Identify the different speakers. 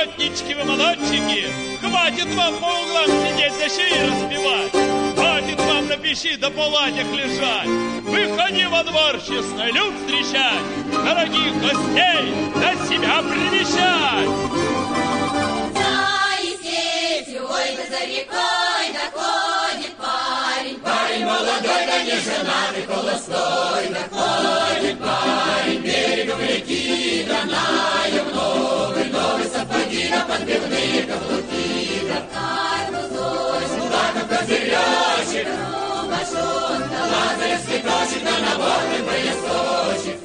Speaker 1: охотнички вы, молодчики, хватит вам по углам сидеть да шеи распевать. Хватит вам на печи да палатях лежать. Выходи во двор честный люд встречать, дорогих гостей на себя привещать.
Speaker 2: За Есетью, ой, да за рекой доходит парень.
Speaker 3: Парень молодой, да не женатый, холостой, доходит парень. Берегом реки, да наю новые сапоги, да подбивные каблуки, да
Speaker 2: Арбузочек,
Speaker 3: Булатов козыречек,
Speaker 2: рубашонка,
Speaker 3: Лазаревский кошек, да наборный поясочек.